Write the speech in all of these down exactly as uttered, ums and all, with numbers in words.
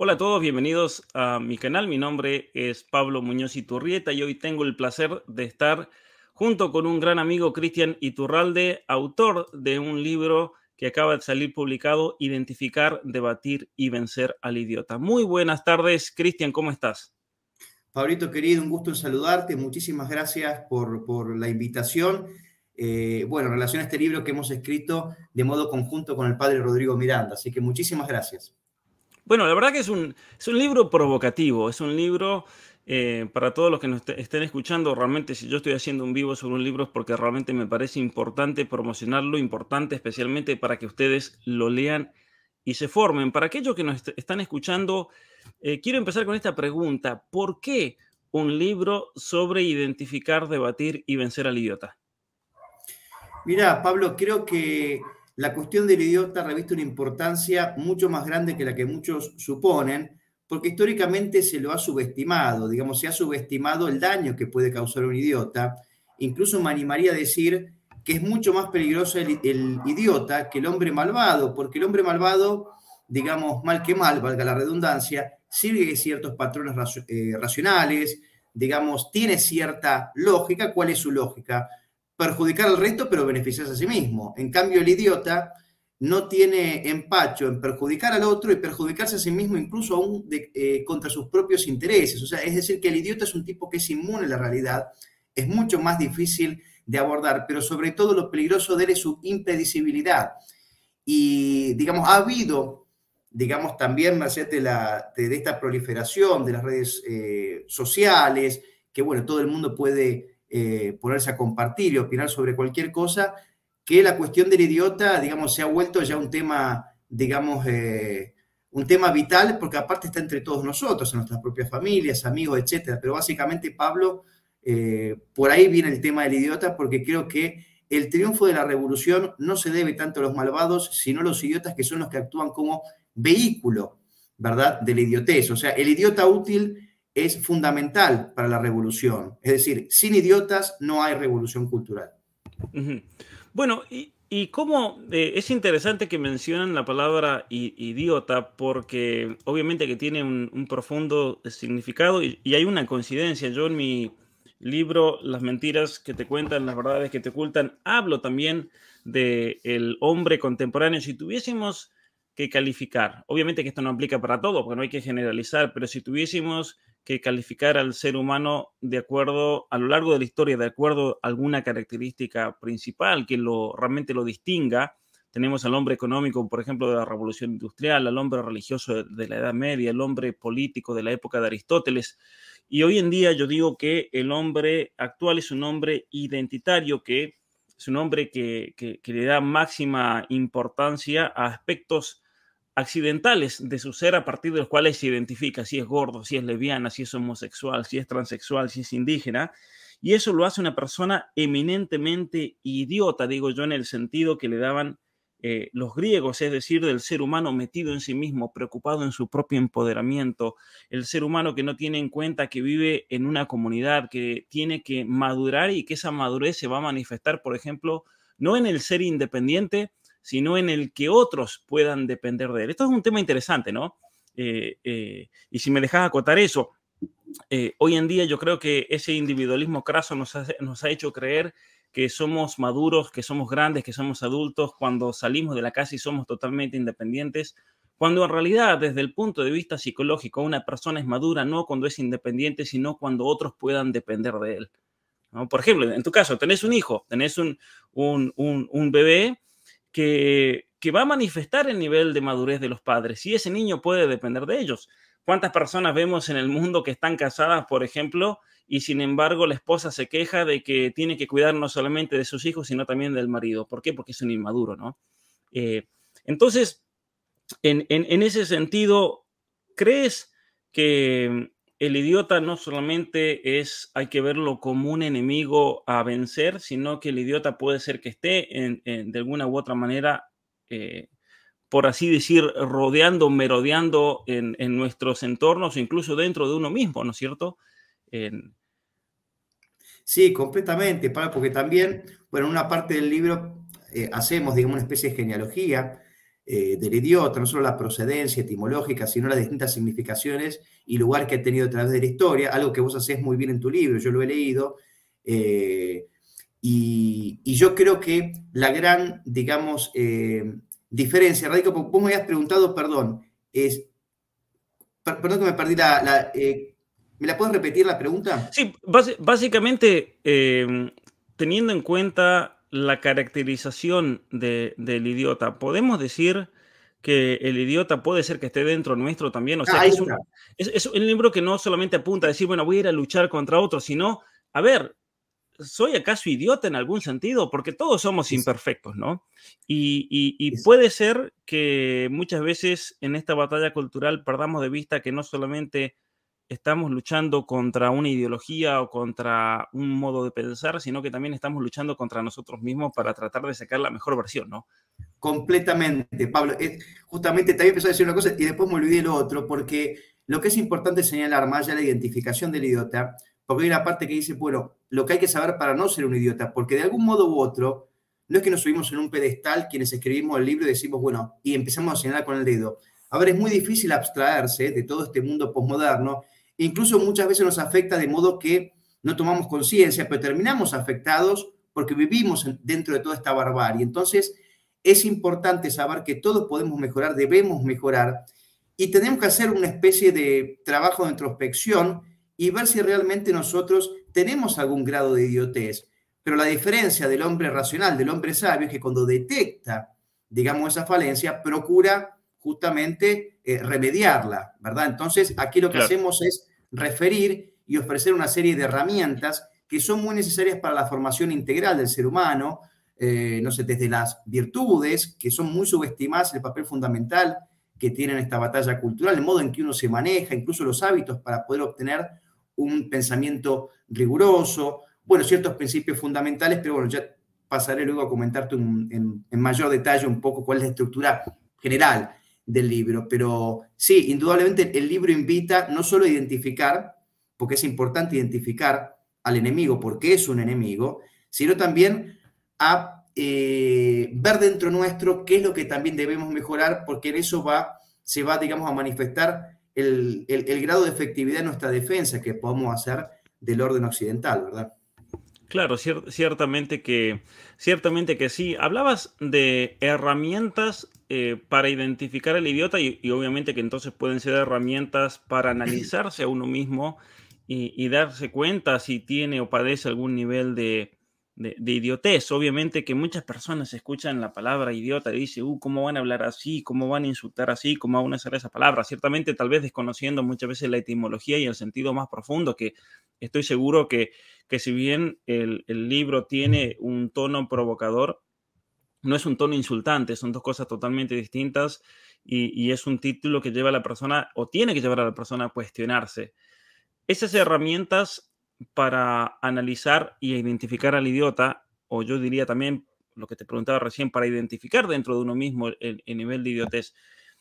Hola a todos, bienvenidos a mi canal. Mi nombre es Pablo Muñoz Iturrieta y hoy tengo el placer de estar junto con un gran amigo, Cristian Iturralde, autor de un libro que acaba de salir publicado, Identificar, Debatir y Vencer al Idiota. Muy buenas tardes, Cristian, ¿cómo estás? Pablito querido, un gusto en saludarte. Muchísimas gracias por, por la invitación. Eh, bueno, en relación a este libro que hemos escrito de modo conjunto con el padre Rodrigo Miranda. Así que muchísimas gracias. Bueno, la verdad que es un, es un libro provocativo, es un libro eh, para todos los que nos est- estén escuchando. Realmente, si yo estoy haciendo un vivo sobre un libro es porque realmente me parece importante promocionarlo, importante especialmente para que ustedes lo lean y se formen. Para aquellos que nos est- están escuchando, eh, quiero empezar con esta pregunta. ¿Por qué un libro sobre identificar, debatir y vencer al idiota? Mira, Pablo, creo que la cuestión del idiota reviste una importancia mucho más grande que la que muchos suponen, porque históricamente se lo ha subestimado, digamos, se ha subestimado el daño que puede causar un idiota. Incluso me animaría a decir que es mucho más peligroso el, el idiota que el hombre malvado, porque el hombre malvado, digamos, mal que mal, valga la redundancia, sigue ciertos patrones racio- eh, racionales, digamos, tiene cierta lógica. ¿Cuál es su lógica? Perjudicar al resto, pero beneficiarse a sí mismo. En cambio, el idiota no tiene empacho en perjudicar al otro y perjudicarse a sí mismo incluso aún de, eh, contra sus propios intereses. O sea, es decir, que el idiota es un tipo que es inmune a la realidad, es mucho más difícil de abordar, pero sobre todo lo peligroso de él es su impredecibilidad. Y, digamos, ha habido, digamos, también merced de, la, de, de esta proliferación de las redes eh, sociales, que, bueno, todo el mundo puede eh, ponerse a compartir y opinar sobre cualquier cosa, que la cuestión del idiota, digamos, se ha vuelto ya un tema, digamos, eh, un tema vital, porque aparte está entre todos nosotros, en nuestras propias familias, amigos, etcétera. Pero básicamente, Pablo, eh, por ahí viene el tema del idiota, porque creo que el triunfo de la revolución no se debe tanto a los malvados, sino a los idiotas, que son los que actúan como vehículo, ¿verdad?, de la idiotez. O sea, el idiota útil es fundamental para la revolución. Es decir, sin idiotas no hay revolución cultural. Ujú. Bueno, y, y cómo eh, es interesante que mencionan la palabra i- idiota porque obviamente que tiene un, un profundo significado y, y hay una coincidencia. Yo en mi libro Las mentiras que te cuentan, las verdades que te ocultan, hablo también de el hombre contemporáneo. Si tuviésemos que calificar, obviamente que esto no aplica para todo, porque no hay que generalizar, pero si tuviésemos que calificar al ser humano de acuerdo, a lo largo de la historia, de acuerdo a alguna característica principal que lo, realmente lo distinga. Tenemos al hombre económico, por ejemplo, de la Revolución Industrial, al hombre religioso de, de la Edad Media, el hombre político de la época de Aristóteles. Y hoy en día yo digo que el hombre actual es un hombre identitario, que es un hombre que, que, que le da máxima importancia a aspectos accidentales de su ser a partir de los cuales se identifica si es gordo, si es lesbiana, si es homosexual, si es transexual, si es indígena. Y eso lo hace una persona eminentemente idiota, digo yo, en el sentido que le daban eh, los griegos, es decir, del ser humano metido en sí mismo, preocupado en su propio empoderamiento, el ser humano que no tiene en cuenta que vive en una comunidad, que tiene que madurar y que esa madurez se va a manifestar, por ejemplo, no en el ser independiente, sino en el que otros puedan depender de él. Esto es un tema interesante, ¿no? Eh, eh, y si me dejas acotar eso, eh, hoy en día yo creo que ese individualismo craso nos ha, nos ha hecho creer que somos maduros, que somos grandes, que somos adultos cuando salimos de la casa y somos totalmente independientes, cuando en realidad desde el punto de vista psicológico una persona es madura no cuando es independiente, sino cuando otros puedan depender de él, ¿no? Por ejemplo, en tu caso, tenés un hijo, tenés un, un, un, un bebé que, que va a manifestar el nivel de madurez de los padres y ese niño puede depender de ellos. ¿Cuántas personas vemos en el mundo que están casadas, por ejemplo, y sin embargo la esposa se queja de que tiene que cuidar no solamente de sus hijos, sino también del marido? ¿Por qué? Porque es un inmaduro, ¿no? Eh, entonces, en, en, en ese sentido, ¿crees que el idiota no solamente es, hay que verlo como un enemigo a vencer, sino que el idiota puede ser que esté en, en, de alguna u otra manera, eh, por así decir, rodeando, merodeando en, en, nuestros entornos, incluso dentro de uno mismo, ¿no es cierto? En... Sí, completamente, porque también, bueno, en una parte del libro eh, hacemos, digamos, una especie de genealogía eh, del idiota, no solo la procedencia etimológica, sino las distintas significaciones y lugar que ha tenido a través de la historia, algo que vos hacés muy bien en tu libro, yo lo he leído, eh, y, y, yo creo que la gran, digamos, eh, diferencia radica, porque vos me habías preguntado, perdón, es, per, perdón que me perdí la... la eh, ¿me la puedes repetir la pregunta? Sí, bas básicamente, eh, teniendo en cuenta la caracterización de, del idiota, ¿podemos decir que el idiota puede ser que esté dentro nuestro también? O Ah, sea, que ahí es está. un, es, es un libro que no solamente apunta a decir, bueno, voy a ir a luchar contra otros, sino, a ver, ¿soy acaso idiota en algún sentido? Porque todos somos Es, imperfectos, ¿no? Y, y, y es, puede ser que muchas veces en esta batalla cultural perdamos de vista que no solamente estamos luchando contra una ideología o contra un modo de pensar, sino que también estamos luchando contra nosotros mismos para tratar de sacar la mejor versión, ¿no? completamente, Pablo. Es, justamente también empezó a decir una cosa y después me olvidé lo otro, porque lo que es importante señalar más allá de la identificación del idiota, porque hay una parte que dice, bueno, lo que hay que saber para no ser un idiota, porque de algún modo u otro, no es que nos subimos en un pedestal quienes escribimos el libro y decimos, bueno, y empezamos a señalar con el dedo. A ver, es muy difícil abstraerse de todo este mundo posmoderno, incluso muchas veces nos afecta de modo que no tomamos conciencia, pero terminamos afectados porque vivimos dentro de toda esta barbarie. Entonces, es importante saber que todos podemos mejorar, debemos mejorar, y tenemos que hacer una especie de trabajo de introspección y ver si realmente nosotros tenemos algún grado de idiotez. Pero la diferencia del hombre racional, del hombre sabio, es que cuando detecta, digamos, esa falencia, procura justamente eh, remediarla, ¿verdad? Entonces, aquí lo que Claro. hacemos es referir y ofrecer una serie de herramientas que son muy necesarias para la formación integral del ser humano, eh, no sé, desde las virtudes, que son muy subestimadas, el papel fundamental que tienen esta batalla cultural, el modo en que uno se maneja, incluso los hábitos para poder obtener un pensamiento riguroso, bueno, ciertos principios fundamentales, pero bueno, ya pasaré luego a comentarte un, en, en mayor detalle un poco cuál es la estructura general del libro, pero sí, indudablemente el libro invita no solo a identificar, porque es importante identificar al enemigo porque es un enemigo, sino también a eh, ver dentro nuestro qué es lo que también debemos mejorar, porque en eso va, se va, digamos, a manifestar el, el, el grado de efectividad de nuestra defensa que podemos hacer del orden occidental, ¿verdad? Claro, cier- ciertamente que, ciertamente que sí. Hablabas de herramientas eh, para identificar al idiota y, y obviamente que entonces pueden ser herramientas para analizarse a uno mismo y, y darse cuenta si tiene o padece algún nivel de, de, de idiotez. Obviamente que muchas personas escuchan la palabra idiota y dicen, uh, ¿cómo van a hablar así? ¿Cómo van a insultar así? ¿Cómo van a usar esa palabra? Ciertamente, tal vez desconociendo muchas veces la etimología y el sentido más profundo que estoy seguro que que si bien el, el, libro tiene un tono provocador, no es un tono insultante, son dos cosas totalmente distintas y, y, es un título que lleva a la persona o tiene que llevar a la persona a cuestionarse. Esas herramientas para analizar y identificar al idiota, o yo diría también lo que te preguntaba recién, para identificar dentro de uno mismo el, el nivel de idiotez.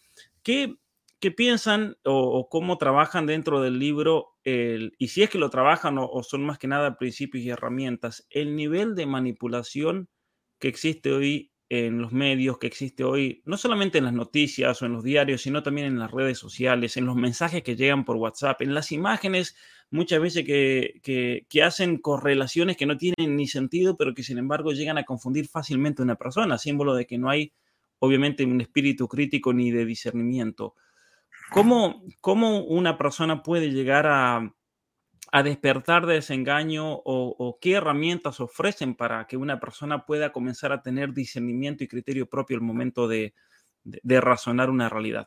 ¿Qué, qué piensan o, o, cómo trabajan dentro del libro? El, y si es que lo trabajan o, o son más que nada principios y herramientas, el nivel de manipulación que existe hoy en los medios, que existe hoy, no solamente en las noticias o en los diarios, sino también en las redes sociales, en los mensajes que llegan por WhatsApp, en las imágenes muchas veces que, que, que hacen correlaciones que no tienen ni sentido, pero que sin embargo llegan a confundir fácilmente a una persona, símbolo de que no hay obviamente un espíritu crítico ni de discernimiento. ¿Cómo, cómo una persona puede llegar a, a despertar de ese engaño o, o qué herramientas ofrecen para que una persona pueda comenzar a tener discernimiento y criterio propio al momento de, de, de razonar una realidad?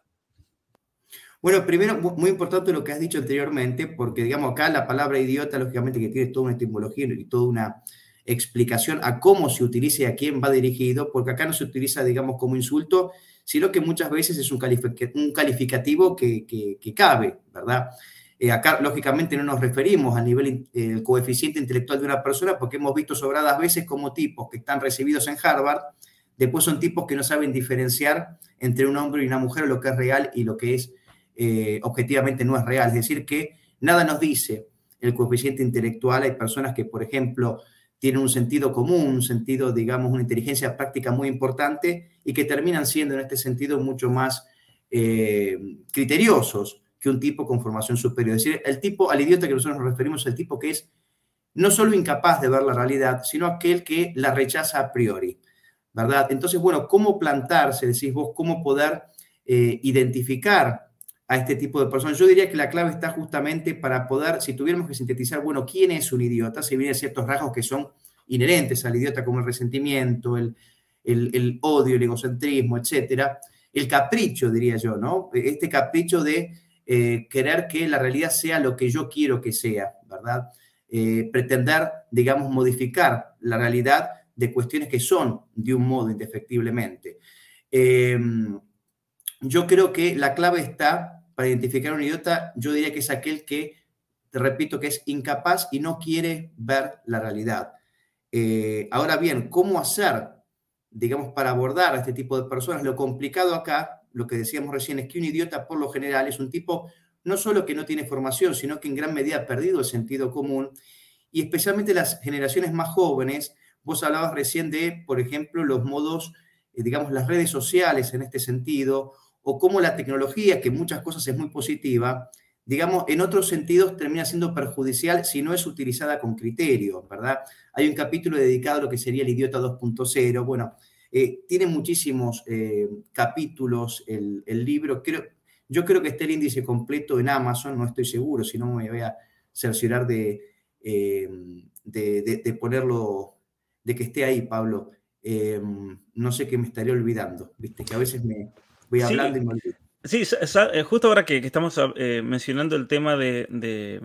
Bueno, primero, muy importante lo que has dicho anteriormente, porque digamos acá la palabra idiota, lógicamente que tiene toda una etimología y toda una explicación a cómo se utiliza y a quién va dirigido, porque acá no se utiliza, digamos, como insulto, sino que muchas veces es un, calific un calificativo que, que, que cabe, ¿verdad? Eh, acá, lógicamente, no nos referimos al nivel, eh, el coeficiente intelectual de una persona, porque hemos visto sobradas veces como tipos que están recibidos en Harvard, después son tipos que no saben diferenciar entre un hombre y una mujer, lo que es real y lo que es eh, objetivamente no es real. Es decir, que nada nos dice el coeficiente intelectual. Hay personas que, por ejemplo, tienen un sentido común, un sentido, digamos, una inteligencia práctica muy importante y que terminan siendo en este sentido mucho más eh, criteriosos que un tipo con formación superior. Es decir, el tipo, al idiota que nosotros nos referimos, es el tipo que es no solo incapaz de ver la realidad, sino aquel que la rechaza a priori, ¿verdad? Entonces, bueno, ¿cómo plantarse, decís vos, cómo poder eh, identificar a este tipo de personas? Yo diría que la clave está justamente para poder, si tuviéramos que sintetizar, bueno, ¿quién es un idiota? Se vienen ciertos rasgos que son inherentes al idiota, como el resentimiento, el, el, el odio, el egocentrismo, etcétera. El capricho, diría yo, ¿no? Este capricho de eh, querer que la realidad sea lo que yo quiero que sea, ¿verdad? Eh, pretender, digamos, modificar la realidad de cuestiones que son de un modo indefectiblemente. Eh, yo creo que la clave está, para identificar a un idiota, yo diría que es aquel que, te repito, que es incapaz y no quiere ver la realidad. Eh, ahora bien, ¿cómo hacer, digamos, para abordar a este tipo de personas? Lo complicado acá, lo que decíamos recién, es que un idiota por lo general es un tipo no solo que no tiene formación, sino que en gran medida ha perdido el sentido común, y especialmente las generaciones más jóvenes. Vos hablabas recién de, por ejemplo, los modos, eh, digamos, las redes sociales en este sentido, o cómo la tecnología, que en muchas cosas es muy positiva, digamos, en otros sentidos termina siendo perjudicial si no es utilizada con criterio, ¿verdad? Hay un capítulo dedicado a lo que sería el idiota dos punto cero. Bueno, eh, tiene muchísimos eh, capítulos el, el libro. Creo, yo creo que está el índice completo en Amazon, no estoy seguro, si no me voy a cerciorar de, eh, de, de, de ponerlo, de que esté ahí, Pablo. Eh, no sé qué me estaría olvidando, ¿viste? Que a veces me voy hablando Sí, y me olvido. sí, sa- sa- eh, justo ahora que, que estamos eh, mencionando el tema de, de-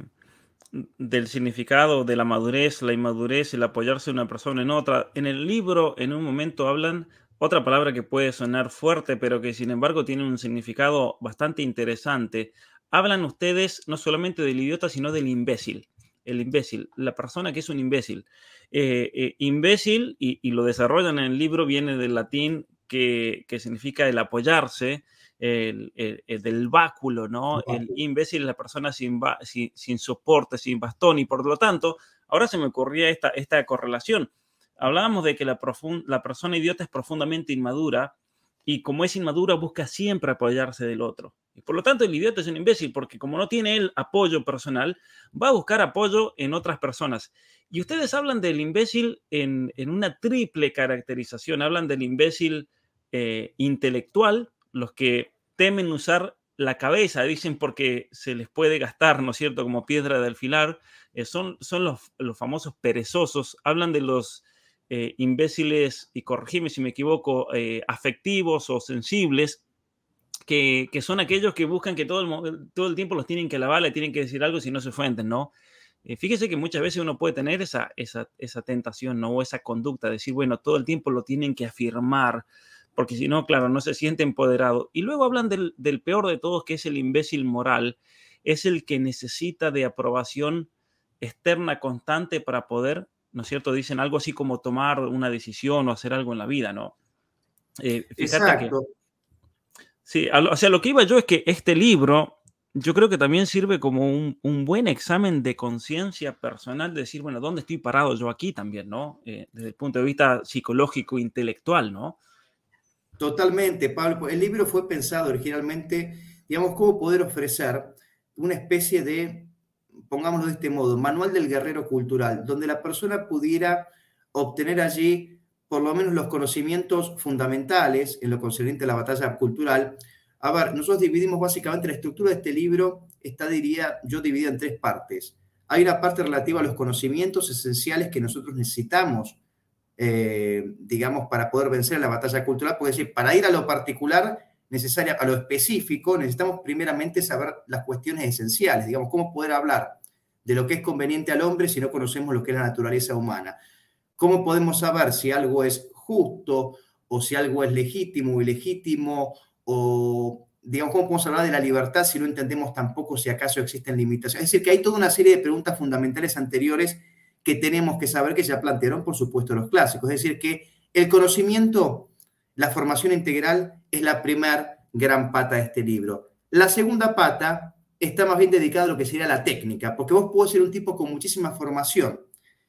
del significado de la madurez, la inmadurez, el apoyarse una persona en otra, en el libro en un momento hablan otra palabra que puede sonar fuerte, pero que sin embargo tiene un significado bastante interesante. Hablan ustedes no solamente del idiota, sino del imbécil. El imbécil, la persona que es un imbécil. Eh, eh, imbécil, y, y lo desarrollan en el libro, viene del latín que, que significa el apoyarse, el, el, el del báculo, ¿no? El imbécil es la persona sin, sin, sin soporte, sin bastón, y por lo tanto, ahora se me ocurría esta, esta correlación. Hablábamos de que la, profund, la persona idiota es profundamente inmadura, y como es inmadura busca siempre apoyarse del otro. Y por lo tanto el idiota es un imbécil, porque como no tiene el apoyo personal, va a buscar apoyo en otras personas. Y ustedes hablan del imbécil en, en una triple caracterización. Hablan del imbécil eh, intelectual, los que temen usar la cabeza, dicen porque se les puede gastar, ¿no es cierto?, como piedra de alfilar. Eh, son son los, los famosos perezosos. Hablan de los eh, imbéciles, y corregime si me equivoco, eh, afectivos o sensibles, que, que, son aquellos que buscan que todo el, todo el tiempo los tienen que lavar, le tienen que decir algo si no se ofenden, ¿no? Eh, fíjese que muchas veces uno puede tener esa, esa, esa tentación, ¿no? O esa conducta, de decir, bueno, todo el tiempo lo tienen que afirmar, porque si no, claro, no se siente empoderado. Y luego hablan del, del peor de todos, que es el imbécil moral. Es el que necesita de aprobación externa constante para poder, ¿no es cierto? Dicen algo así como tomar una decisión o hacer algo en la vida, ¿no? Eh, fíjate que... Exacto. Sí, o sea, lo que iba yo es que este libro, yo creo que también sirve como un, un buen examen de conciencia personal, de decir, bueno, ¿dónde estoy parado yo aquí también, ¿no? Eh, desde el punto de vista psicológico, intelectual, ¿no? Totalmente, Pablo. El libro fue pensado originalmente, digamos, cómo poder ofrecer una especie de, pongámoslo de este modo, manual del guerrero cultural, donde la persona pudiera obtener allí por lo menos los conocimientos fundamentales en lo concerniente a la batalla cultural. A ver, nosotros dividimos básicamente la estructura de este libro, está, diría yo, dividida en tres partes. Hay una parte relativa a los conocimientos esenciales que nosotros necesitamos, Eh, digamos, para poder vencer la batalla cultural, puede decir, para ir a lo particular, necesaria, a lo específico, necesitamos primeramente saber las cuestiones esenciales, digamos, cómo poder hablar de lo que es conveniente al hombre si no conocemos lo que es la naturaleza humana. ¿Cómo podemos saber si algo es justo o si algo es legítimo o ilegítimo? O, digamos, ¿cómo podemos hablar de la libertad si no entendemos tampoco si acaso existen limitaciones? Es decir, que hay toda una serie de preguntas fundamentales anteriores que tenemos que saber, que ya plantearon, por supuesto, los clásicos. Es decir, que el conocimiento, la formación integral, es la primera gran pata de este libro. La segunda pata está más bien dedicada a lo que sería la técnica, porque vos podés ser un tipo con muchísima formación,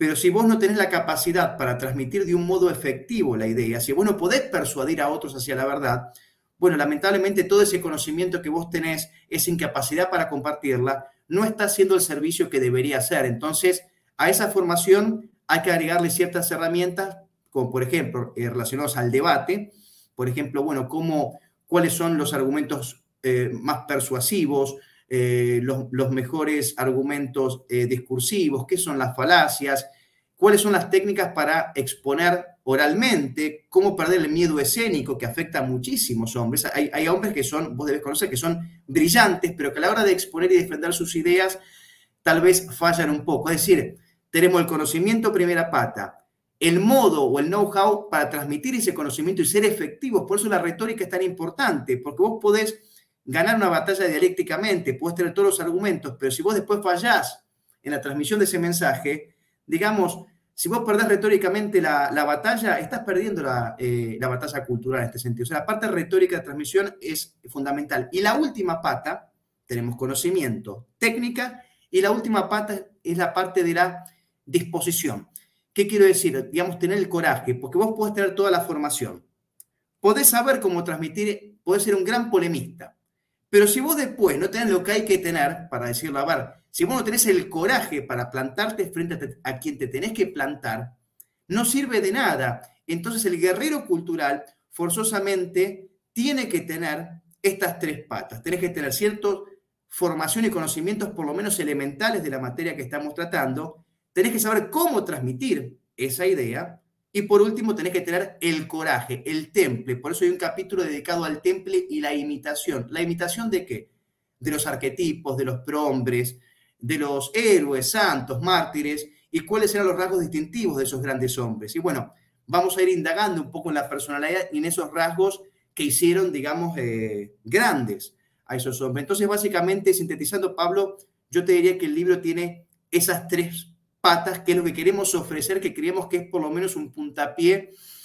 Pero si vos no tenés la capacidad para transmitir de un modo efectivo la idea, si vos no podés persuadir a otros hacia la verdad, bueno, lamentablemente todo ese conocimiento que vos tenés, esa incapacidad para compartirla, no está haciendo el servicio que debería hacer. Entonces, a esa formación hay que agregarle ciertas herramientas, como por ejemplo, eh, relacionados al debate. Por ejemplo, bueno, cómo, cuáles son los argumentos eh, más persuasivos, eh, los, los mejores argumentos eh, discursivos, qué son las falacias, cuáles son las técnicas para exponer oralmente, cómo perder el miedo escénico que afecta a muchísimos hombres. Hay, hay hombres que son, vos debes conocer, que son brillantes, pero que a la hora de exponer y defender sus ideas tal vez fallan un poco. Es decir, tenemos el conocimiento primera pata, el modo o el know-how para transmitir ese conocimiento y ser efectivos. Por eso la retórica es tan importante, porque vos podés ganar una batalla dialécticamente, podés tener todos los argumentos, pero si vos después fallás en la transmisión de ese mensaje, digamos, si vos perdés retóricamente la, la batalla, estás perdiendo la, eh, la batalla cultural en este sentido. O sea, la parte retórica de transmisión es fundamental. Y la última pata, tenemos conocimiento, técnica, y la última pata es la parte de la disposición. ¿Qué quiero decir? Digamos, tener el coraje, porque vos podés tener toda la formación. Podés saber cómo transmitir, podés ser un gran polemista. Pero si vos después no tenés lo que hay que tener, para decirlo, a ver, si vos no tenés el coraje para plantarte frente a, te, a quien te tenés que plantar, no sirve de nada. Entonces el guerrero cultural forzosamente tiene que tener estas tres patas. Tenés que tener cierta formación y conocimientos por lo menos elementales de la materia que estamos tratando. Tenés que saber cómo transmitir esa idea. Y por último, tenés que tener el coraje, el temple. Por eso hay un capítulo dedicado al temple y la imitación. ¿La imitación de qué? De los arquetipos, de los prohombres, de los héroes, santos, mártires, y cuáles eran los rasgos distintivos de esos grandes hombres. Y bueno, vamos a ir indagando un poco en la personalidad y en esos rasgos que hicieron, digamos, eh, grandes a esos hombres. Entonces, básicamente, sintetizando, Pablo, yo te diría que el libro tiene esas tres patas, que es lo que queremos ofrecer, que creemos que es por lo menos un puntapié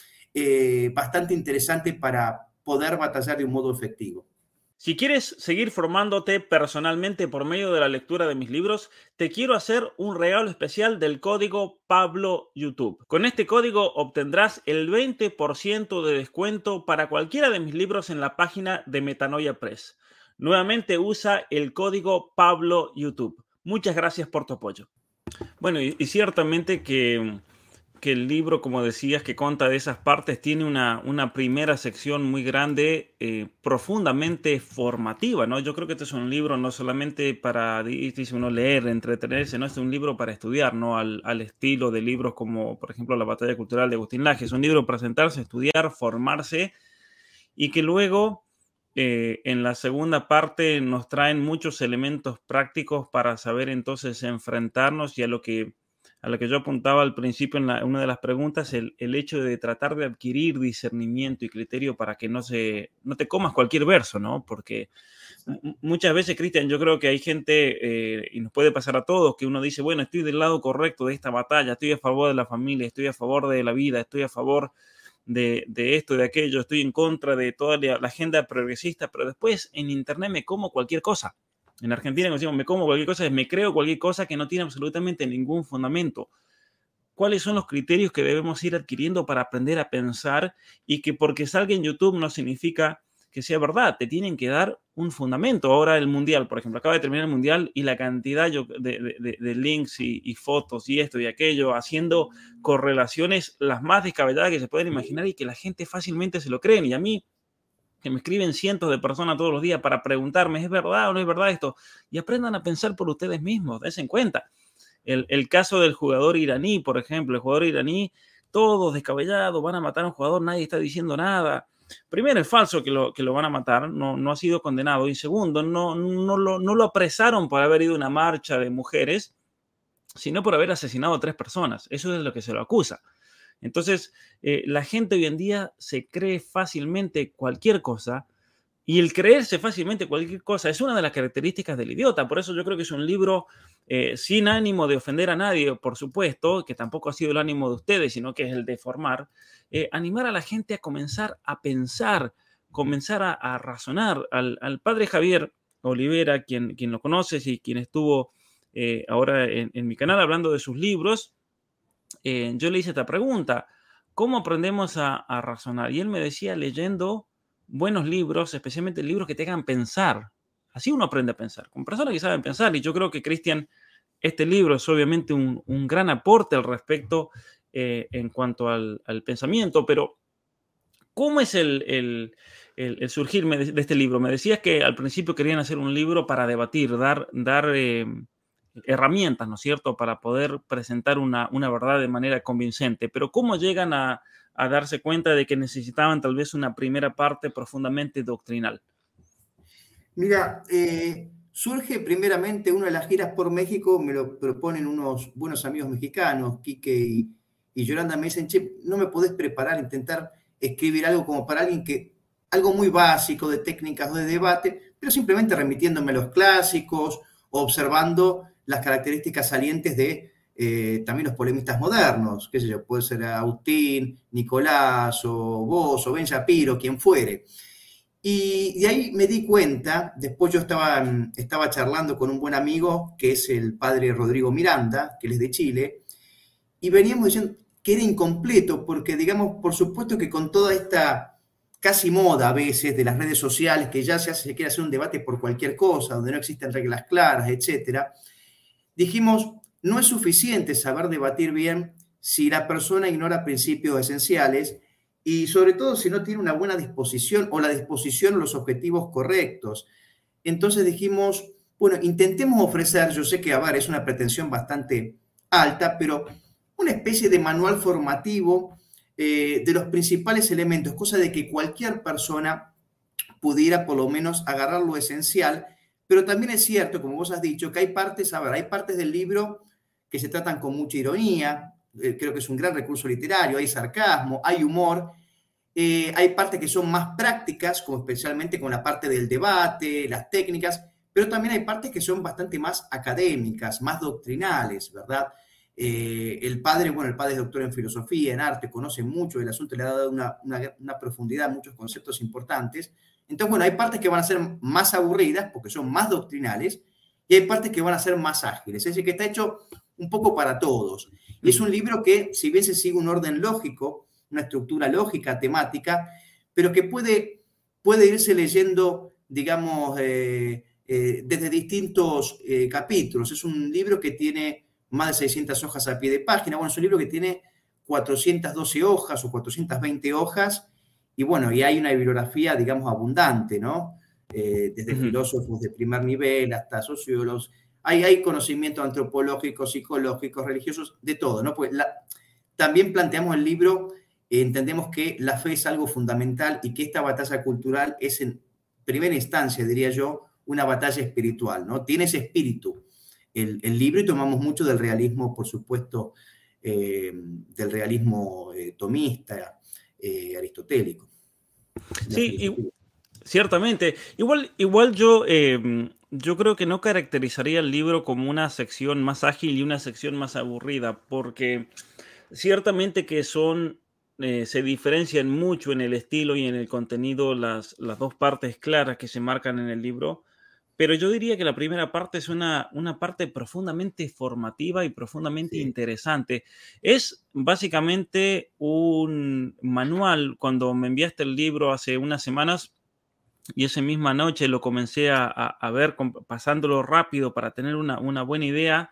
eh, bastante interesante para poder batallar de un modo efectivo. Si quieres seguir formándote personalmente por medio de la lectura de mis libros, te quiero hacer un regalo especial del código Pablo YouTube. Con este código obtendrás el veinte por ciento de descuento para cualquiera de mis libros en la página de Metanoia Press. Nuevamente usa el código Pablo YouTube. Muchas gracias por tu apoyo. Bueno, y, y ciertamente que, que el libro, como decías, que conta de esas partes, tiene una, una primera sección muy grande, eh, profundamente formativa, ¿no? Yo creo que este es un libro no solamente para, dice uno, leer, entretenerse, ¿no? Este es un libro para estudiar, ¿no? Al, al estilo de libros como, por ejemplo, La Batalla Cultural de Agustín Laje. Es un libro para sentarse, estudiar, formarse, y que luego... Eh, en la segunda parte nos traen muchos elementos prácticos para saber entonces enfrentarnos y a lo que, a lo que yo apuntaba al principio en la, una de las preguntas, el, el hecho de tratar de adquirir discernimiento y criterio para que no, se, no te comas cualquier verso, ¿no? Porque muchas veces, Cristian, yo creo que hay gente, eh, y nos puede pasar a todos, que uno dice, bueno, estoy del lado correcto de esta batalla, estoy a favor de la familia, estoy a favor de la vida, estoy a favor... De, de esto, de aquello, estoy en contra de toda la, la agenda progresista, pero después en internet me como cualquier cosa. En Argentina decimos me como cualquier cosa, es me creo cualquier cosa que no tiene absolutamente ningún fundamento. ¿Cuáles son los criterios que debemos ir adquiriendo para aprender a pensar y que porque salga en YouTube no significa que sea verdad? Te tienen que dar un fundamento. Ahora el Mundial, por ejemplo, acaba de terminar el Mundial y la cantidad de, de, de, de links y, y fotos y esto y aquello, haciendo correlaciones las más descabelladas que se pueden imaginar y que la gente fácilmente se lo creen. Y a mí, que me escriben cientos de personas todos los días para preguntarme, ¿es verdad o no es verdad esto? Y aprendan a pensar por ustedes mismos, dense en cuenta. El, el caso del jugador iraní, por ejemplo, el jugador iraní, todos descabellados, van a matar a un jugador, nadie está diciendo nada. Primero, es falso que lo, que lo van a matar, no, no ha sido condenado. Y segundo, no, no, lo, no lo apresaron por haber ido a una marcha de mujeres, sino por haber asesinado a tres personas. Eso es lo que se lo acusa. Entonces, eh, la gente hoy en día se cree fácilmente cualquier cosa, y el creerse fácilmente cualquier cosa es una de las características del idiota. Por eso yo creo que es un libro eh, sin ánimo de ofender a nadie, por supuesto, que tampoco ha sido el ánimo de ustedes, sino que es el de formar. Eh, animar a la gente a comenzar a pensar, comenzar a, a razonar. Al, al padre Javier Olivera, quien, quien lo conoces y quien estuvo eh, ahora en, en mi canal hablando de sus libros, eh, yo le hice esta pregunta: ¿cómo aprendemos a, a razonar? Y él me decía, leyendo buenos libros, especialmente libros que te hagan pensar. Así uno aprende a pensar, con personas que saben pensar. Y yo creo que, Cristian, este libro es obviamente un, un gran aporte al respecto eh, en cuanto al, al pensamiento, pero ¿cómo es el, el, el, el surgirme de, de este libro? Me decías que al principio querían hacer un libro para debatir, dar, dar eh, herramientas, ¿no es cierto?, para poder presentar una, una verdad de manera convincente. Pero ¿cómo llegan a, a darse cuenta de que necesitaban tal vez una primera parte profundamente doctrinal? Mira, eh, surge primeramente una de las giras por México, me lo proponen unos buenos amigos mexicanos, Quique y, y Yolanda, me dicen, che, ¿no me podés preparar, intentar escribir algo como para alguien que, algo muy básico de técnicas o de debate, pero simplemente remitiéndome a los clásicos, observando las características salientes de eh, también los polemistas modernos, qué sé yo, puede ser Agustín, Nicolás, o vos, o Ben Shapiro, quien fuere. Y de ahí me di cuenta, después yo estaba, estaba charlando con un buen amigo, que es el padre Rodrigo Miranda, que él es de Chile, y veníamos diciendo que era incompleto, porque digamos, por supuesto que con toda esta casi moda a veces de las redes sociales, que ya se, hace, se quiere hacer un debate por cualquier cosa, donde no existen reglas claras, etcétera, dijimos, no es suficiente saber debatir bien si la persona ignora principios esenciales y sobre todo si no tiene una buena disposición o la disposición o los objetivos correctos. Entonces dijimos, bueno, intentemos ofrecer, yo sé que a ver, es una pretensión bastante alta, pero una especie de manual formativo eh, de los principales elementos, cosa de que cualquier persona pudiera por lo menos agarrar lo esencial, pero también es cierto, como vos has dicho, que hay partes, a ver, hay partes del libro que se tratan con mucha ironía, eh, creo que es un gran recurso literario, hay sarcasmo, hay humor, eh, hay partes que son más prácticas, como especialmente con la parte del debate, las técnicas, pero también hay partes que son bastante más académicas, más doctrinales, ¿verdad? Eh, el padre, bueno, el padre es doctor en filosofía, en arte, conoce mucho del asunto, le ha dado una, una, una profundidad, muchos conceptos importantes. Entonces, bueno, hay partes que van a ser más aburridas porque son más doctrinales y hay partes que van a ser más ágiles. Es decir, que está hecho un poco para todos. Y es un libro que, si bien se sigue un orden lógico, una estructura lógica, temática, pero que puede, puede irse leyendo, digamos, eh, eh, desde distintos eh, capítulos. Es un libro que tiene más de seiscientas hojas a pie de página. Bueno, es un libro que tiene cuatrocientas doce hojas o cuatrocientas veinte hojas, y bueno, y hay una bibliografía, digamos, abundante, ¿no? Eh, desde uh-huh. filósofos de primer nivel hasta sociólogos. Hay, hay conocimientos antropológicos, psicológicos, religiosos, de todo, ¿no? Pues la, también planteamos el libro, eh, entendemos que la fe es algo fundamental y que esta batalla cultural es en primera instancia, diría yo, una batalla espiritual, ¿no? Tiene ese espíritu el, el libro, y tomamos mucho del realismo, por supuesto, eh, del realismo eh, tomista, eh, aristotélico. Sí, y, ciertamente. Igual, igual yo, eh, yo creo que no caracterizaría el libro como una sección más ágil y una sección más aburrida, porque ciertamente que son, eh, se diferencian mucho en el estilo y en el contenido las, las dos partes claras que se marcan en el libro. Pero yo diría que la primera parte es una, una parte profundamente formativa y profundamente sí. interesante. Es básicamente un manual. Cuando me enviaste el libro hace unas semanas y esa misma noche lo comencé a, a, a ver pasándolo rápido para tener una, una buena idea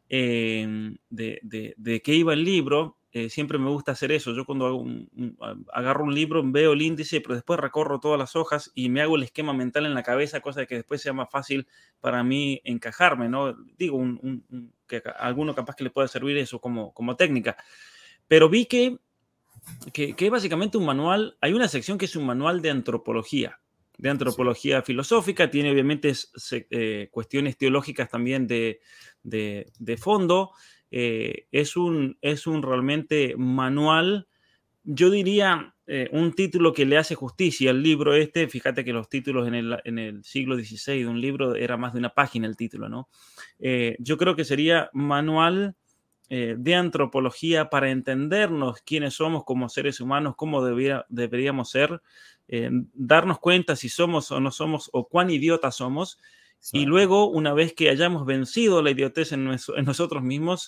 eh, de, de, de qué iba el libro. Eh, siempre me gusta hacer eso. Yo cuando hago un, un, agarro un libro, veo el índice, pero después recorro todas las hojas y me hago el esquema mental en la cabeza, cosa de que después sea más fácil para mí encajarme, ¿no? Digo, un, un, un, que a alguno capaz que le pueda servir eso como, como técnica. Pero vi que, que, que básicamente un manual, hay una sección que es un manual de antropología, de antropología sí. filosófica, tiene obviamente eh, cuestiones teológicas también de, de, de fondo. Eh, es, un, es un realmente manual, yo diría eh, un título que le hace justicia al libro este. Fíjate que los títulos en el, en el siglo dieciséis de un libro era más de una página el título, ¿no? Eh, yo creo que sería manual eh, de antropología para entendernos quiénes somos como seres humanos, cómo debiera, deberíamos ser, eh, darnos cuenta si somos o no somos o cuán idiotas somos. Y luego, una vez que hayamos vencido la idiotez en, nuestro, en nosotros mismos,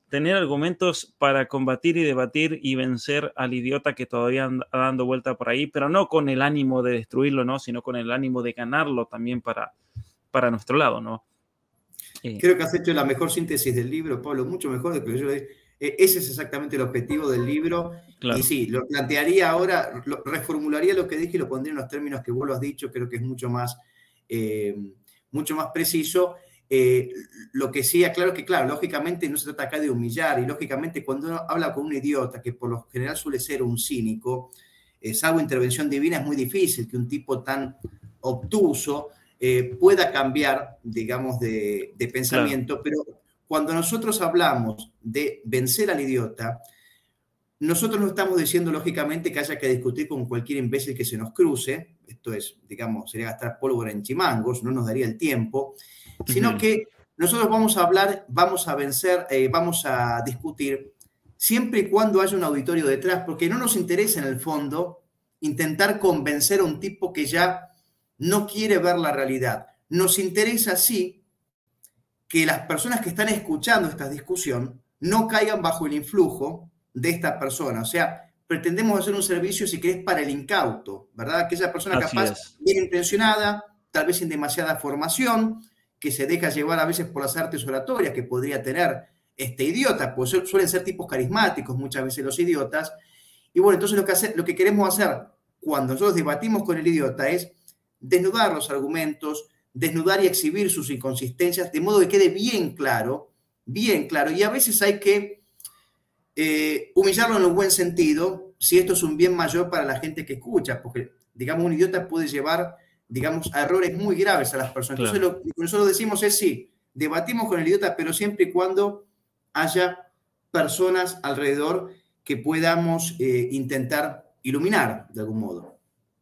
tener argumentos para combatir y debatir y vencer al idiota que todavía anda dando vuelta por ahí, pero no con el ánimo de destruirlo, ¿no? Sino con el ánimo de ganarlo también para, para nuestro lado, ¿no? Eh. Creo que has hecho la mejor síntesis del libro, Pablo, mucho mejor de lo que yo le eh, ese es exactamente el objetivo del libro. Claro. Y sí, lo plantearía ahora, lo, reformularía lo que dije y lo pondría en los términos que vos lo has dicho, creo que es mucho más, eh, mucho más preciso. Eh, lo que sí, aclaro que, claro, lógicamente no se trata acá de humillar, y lógicamente cuando uno habla con un idiota, que por lo general suele ser un cínico, eh, salvo intervención divina, es muy difícil que un tipo tan obtuso eh, pueda cambiar, digamos, de, de pensamiento, claro. Pero cuando nosotros hablamos de vencer al idiota, nosotros no estamos diciendo, lógicamente, que haya que discutir con cualquier imbécil que se nos cruce, esto es, digamos, sería gastar pólvora en chimangos, no nos daría el tiempo, sino uh-huh. que nosotros vamos a hablar, vamos a vencer, eh, vamos a discutir, siempre y cuando haya un auditorio detrás, porque no nos interesa en el fondo intentar convencer a un tipo que ya no quiere ver la realidad. Nos interesa, sí, que las personas que están escuchando esta discusión no caigan bajo el influjo de esta persona. O sea, pretendemos hacer un servicio, si querés, para el incauto, ¿verdad? Aquella persona Así capaz, es. bien intencionada, tal vez sin demasiada formación, que se deja llevar a veces por las artes oratorias que podría tener este idiota, pues suelen ser tipos carismáticos muchas veces los idiotas. Y bueno, entonces lo que, hace, lo que queremos hacer cuando nosotros debatimos con el idiota es desnudar los argumentos, desnudar y exhibir sus inconsistencias, de modo que quede bien claro, bien claro, y a veces hay que eh, humillarlo en el buen sentido, si esto es un bien mayor para la gente que escucha, porque, digamos, un idiota puede llevar, digamos, a errores muy graves a las personas. Claro. Entonces, lo que nosotros decimos es, sí, debatimos con el idiota, pero siempre y cuando haya personas alrededor que podamos eh, intentar iluminar, de algún modo.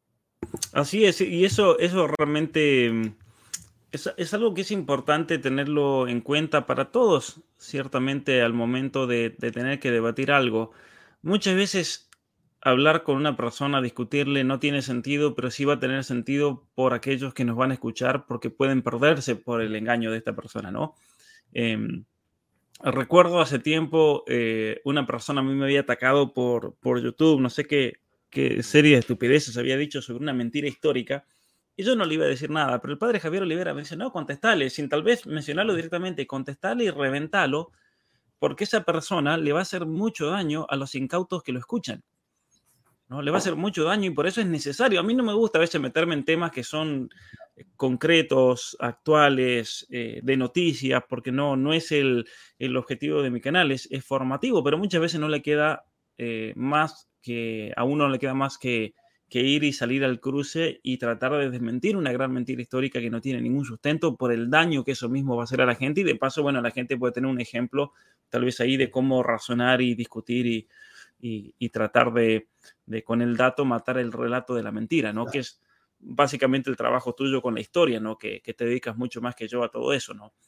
Así es, y eso, eso realmente... Es, es algo que es importante tenerlo en cuenta para todos, ciertamente, al momento de, de tener que debatir algo. Muchas veces hablar con una persona, discutirle, no tiene sentido, pero sí va a tener sentido por aquellos que nos van a escuchar, porque pueden perderse por el engaño de esta persona, ¿no? Eh, recuerdo hace tiempo, eh, una persona a mí me había atacado por, por YouTube, no sé qué, qué serie de estupideces había dicho sobre una mentira histórica. Y yo no le iba a decir nada, pero el padre Javier Olivera me dice, no, contestale, sin tal vez mencionarlo directamente, contestale y reventalo, porque esa persona le va a hacer mucho daño a los incautos que lo escuchan, ¿no? Le va a hacer mucho daño y por eso es necesario. A mí no me gusta a veces meterme en temas que son concretos, actuales, eh, de noticias, porque no, no es el, el objetivo de mi canal, es, es formativo, pero muchas veces no le queda eh, más que, a uno no le queda más que que ir y salir al cruce y tratar de desmentir una gran mentira histórica que no tiene ningún sustento por el daño que eso mismo va a hacer a la gente. Y de paso, bueno, la gente puede tener un ejemplo tal vez ahí de cómo razonar y discutir y, y, y tratar de, de con el dato matar el relato de la mentira, ¿no? Claro. Que es básicamente el trabajo tuyo con la historia, ¿no? Que, que te dedicas mucho más que yo a todo eso, ¿no?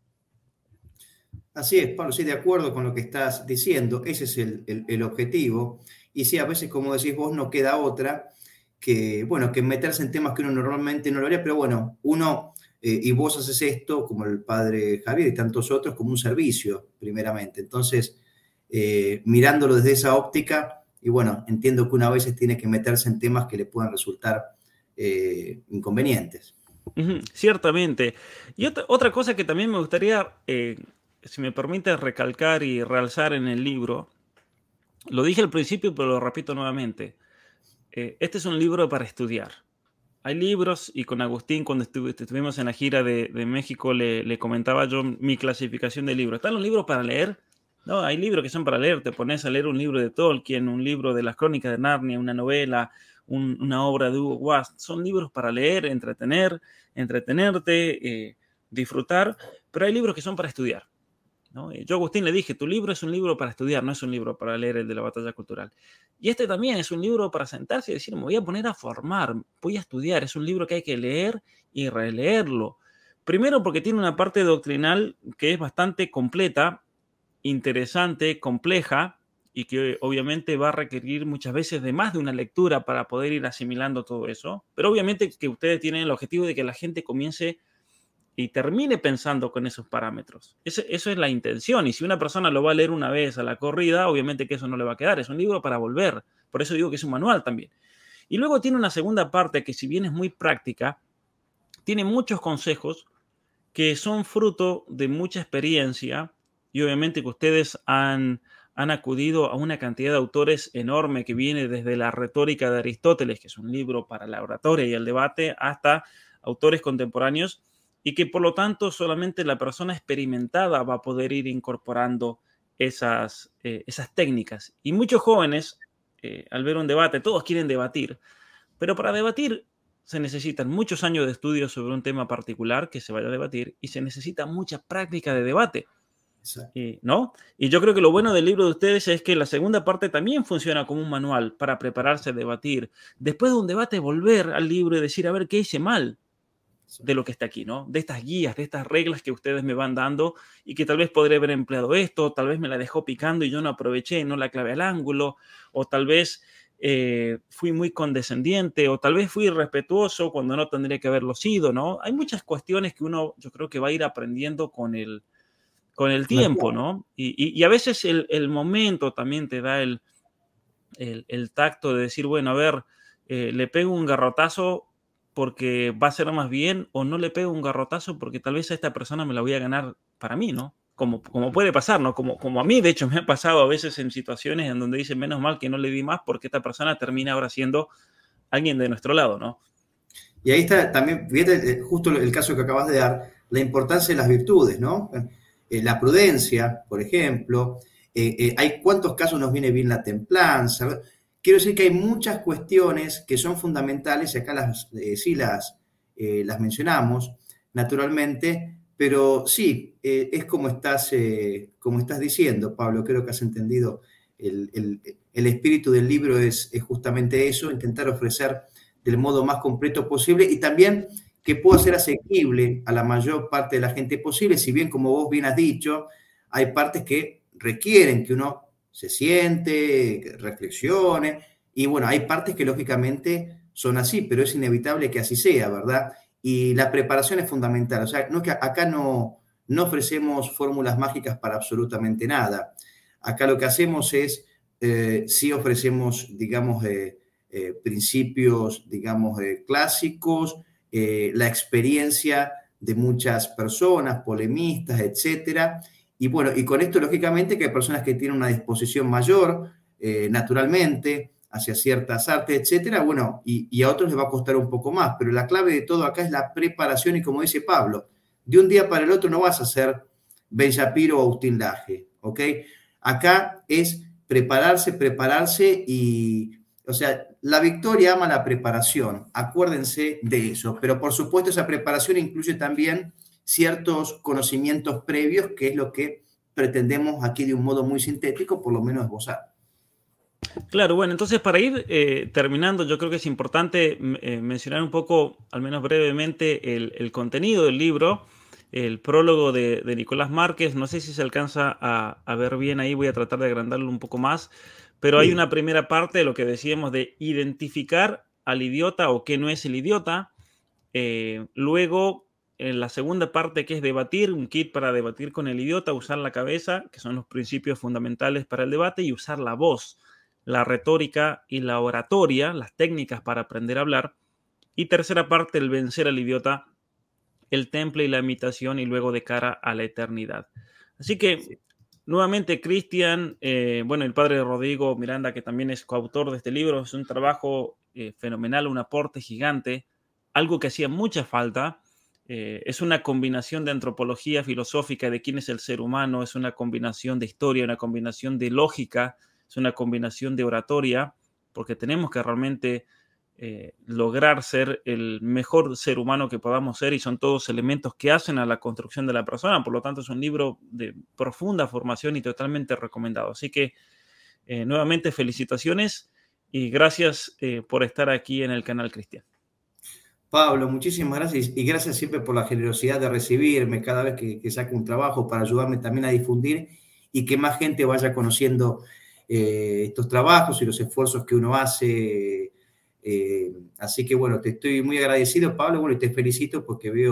Así es, Pablo, sí, de acuerdo con lo que estás diciendo, ese es el, el, el objetivo. Y sí, a veces, como decís vos, no queda otra que, bueno, que meterse en temas que uno normalmente no lo haría, pero bueno, uno, eh, y vos haces esto, como el padre Javier y tantos otros, como un servicio, primeramente. Entonces, eh, mirándolo desde esa óptica, y bueno, entiendo que una a veces tiene que meterse en temas que le puedan resultar eh, inconvenientes. Uh-huh, ciertamente. Y otra, otra cosa que también me gustaría, eh, si me permite, recalcar y realzar en el libro, lo dije al principio, pero lo repito nuevamente. Eh, este es un libro para estudiar. Hay libros, y con Agustín, cuando estuv estuvimos en la gira de, de México, le, le comentaba yo mi clasificación de libros. ¿Están los libros para leer? No, hay libros que son para leer. Te pones a leer un libro de Tolkien, un libro de las Crónicas de Narnia, una novela, un, una obra de Hugo Wast. Son libros para leer, entretener, entretenerte, eh, disfrutar, pero hay libros que son para estudiar, ¿no? Yo a Agustín le dije, tu libro es un libro para estudiar, no es un libro para leer, el de la batalla cultural. Y este también es un libro para sentarse y decir, me voy a poner a formar, voy a estudiar. Es un libro que hay que leer y releerlo. Primero porque tiene una parte doctrinal que es bastante completa, interesante, compleja, y que obviamente va a requerir muchas veces de más de una lectura para poder ir asimilando todo eso. Pero obviamente que ustedes tienen el objetivo de que la gente comience y termine pensando con esos parámetros. Eso, eso es la intención. Y si una persona lo va a leer una vez a la corrida, obviamente que eso no le va a quedar. Es un libro para volver. Por eso digo que es un manual también. Y luego tiene una segunda parte que, si bien es muy práctica, tiene muchos consejos que son fruto de mucha experiencia, y obviamente que ustedes han, han acudido a una cantidad de autores enorme que viene desde la retórica de Aristóteles, que es un libro para la oratoria y el debate, hasta autores contemporáneos, y que por lo tanto solamente la persona experimentada va a poder ir incorporando esas, eh, esas técnicas. Y muchos jóvenes, eh, al ver un debate, todos quieren debatir, pero para debatir se necesitan muchos años de estudio sobre un tema particular que se vaya a debatir, y se necesita mucha práctica de debate. Y, ¿no? Y yo creo que lo bueno del libro de ustedes es que la segunda parte también funciona como un manual para prepararse a debatir. Después de un debate, volver al libro y decir, a ver, ¿qué hice mal de lo que está aquí, ¿no? De estas guías, de estas reglas que ustedes me van dando, y que tal vez podré haber empleado esto, tal vez me la dejó picando y yo no aproveché, no la clavé al ángulo, o tal vez eh, fui muy condescendiente, o tal vez fui irrespetuoso cuando no tendría que haberlo sido, ¿no? Hay muchas cuestiones que uno, yo creo que va a ir aprendiendo con el, con el tiempo, ¿no? Y, y, y a veces el, el momento también te da el, el, el tacto de decir, bueno, a ver, eh, le pego un garrotazo porque va a ser más bien, o no le pego un garrotazo porque tal vez a esta persona me la voy a ganar para mí, ¿no? Como, como puede pasar, ¿no? Como, como a mí, de hecho, me ha pasado a veces en situaciones en donde dicen, menos mal que no le di más, porque esta persona termina ahora siendo alguien de nuestro lado, ¿no? Y ahí está también, fíjate, justo el caso que acabas de dar, la importancia de las virtudes, ¿no? Eh, la prudencia, por ejemplo. Eh, eh, hay cuántos casos nos viene bien la templanza. Quiero decir que hay muchas cuestiones que son fundamentales, y acá las, eh, sí las, eh, las mencionamos, naturalmente, pero sí, eh, es como estás, eh, como estás diciendo, Pablo. Creo que has entendido el, el, el espíritu del libro es, es justamente eso, intentar ofrecer del modo más completo posible, y también que pueda ser asequible a la mayor parte de la gente posible, si bien, como vos bien has dicho, hay partes que requieren que uno se siente, que reflexione, y bueno, hay partes que lógicamente son así, pero es inevitable que así sea, ¿verdad? Y la preparación es fundamental. O sea, no, que acá no, no ofrecemos fórmulas mágicas para absolutamente nada. Acá lo que hacemos es, eh, sí ofrecemos, digamos, eh, eh, principios, digamos, eh, clásicos, eh, la experiencia de muchas personas, polemistas, etcétera. Y bueno, y con esto, lógicamente, que hay personas que tienen una disposición mayor, eh, naturalmente, hacia ciertas artes, etcétera, bueno, y, y a otros les va a costar un poco más, pero la clave de todo acá es la preparación, y como dice Pablo, de un día para el otro no vas a ser Ben Shapiro o Agustín Laje, ¿ok? Acá es prepararse, prepararse y, o sea, la victoria ama la preparación, acuérdense de eso, pero por supuesto esa preparación incluye también ciertos conocimientos previos, que es lo que pretendemos aquí de un modo muy sintético, por lo menos esbozar. Claro, bueno, entonces para ir eh, terminando, yo creo que es importante eh, mencionar un poco, al menos brevemente, el, el contenido del libro, el prólogo de, de Nicolás Márquez. No sé si se alcanza a, a ver bien ahí, voy a tratar de agrandarlo un poco más, pero sí. Hay una primera parte de lo que decíamos de identificar al idiota o qué no es el idiota. Eh, luego, en la segunda parte, que es debatir, un kit para debatir con el idiota, usar la cabeza, que son los principios fundamentales para el debate, y usar la voz, la retórica y la oratoria, las técnicas para aprender a hablar. Y tercera parte, el vencer al idiota, el temple y la imitación, y luego de cara a la eternidad. Así que, sí. Nuevamente, Cristian, eh, bueno, el padre de Rodrigo Miranda, que también es coautor de este libro, es un trabajo eh, fenomenal, un aporte gigante, algo que hacía mucha falta. Eh, es una combinación de antropología filosófica de quién es el ser humano, es una combinación de historia, una combinación de lógica, es una combinación de oratoria, porque tenemos que realmente eh, lograr ser el mejor ser humano que podamos ser, y son todos elementos que hacen a la construcción de la persona. Por lo tanto, es un libro de profunda formación y totalmente recomendado. Así que, eh, nuevamente, felicitaciones y gracias eh, por estar aquí en el canal Cristian. Pablo, muchísimas gracias, y gracias siempre por la generosidad de recibirme cada vez que, que saco un trabajo, para ayudarme también a difundir y que más gente vaya conociendo eh, estos trabajos y los esfuerzos que uno hace. Eh, así que bueno, te estoy muy agradecido, Pablo, bueno, y te felicito porque veo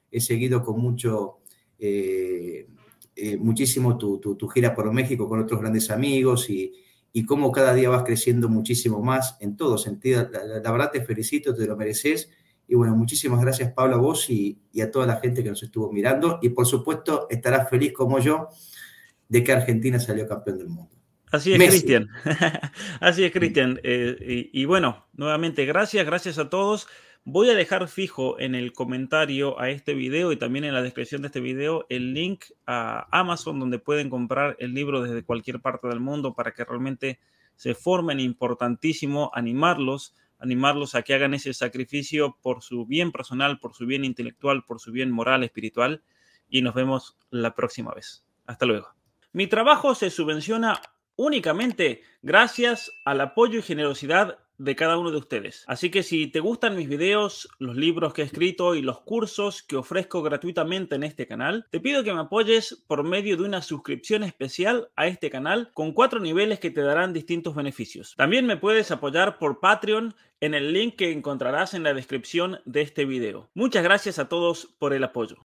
he seguido con mucho, eh, eh, muchísimo tu, tu, tu, gira por México con otros grandes amigos y, y cómo cada día vas creciendo muchísimo más en todo sentido. La, la, la verdad te felicito, te lo mereces. Y bueno, muchísimas gracias, Pablo, a vos y, y a toda la gente que nos estuvo mirando. Y por supuesto, estarás feliz como yo de que Argentina salió campeón del mundo. Así es, Messi. Cristian. Así es, Cristian. Eh, y, y bueno, nuevamente, gracias, gracias a todos. Voy a dejar fijo en el comentario a este video y también en la descripción de este video el link a Amazon donde pueden comprar el libro desde cualquier parte del mundo para que realmente se formen. Importantísimo animarlos, animarlos a que hagan ese sacrificio por su bien personal, por su bien intelectual, por su bien moral, espiritual. Y nos vemos la próxima vez. Hasta luego. Mi trabajo se subvenciona únicamente gracias al apoyo y generosidad de cada uno de ustedes. Así que si te gustan mis videos, los libros que he escrito y los cursos que ofrezco gratuitamente en este canal, te pido que me apoyes por medio de una suscripción especial a este canal con cuatro niveles que te darán distintos beneficios. También me puedes apoyar por Patreon en el link que encontrarás en la descripción de este video. Muchas gracias a todos por el apoyo.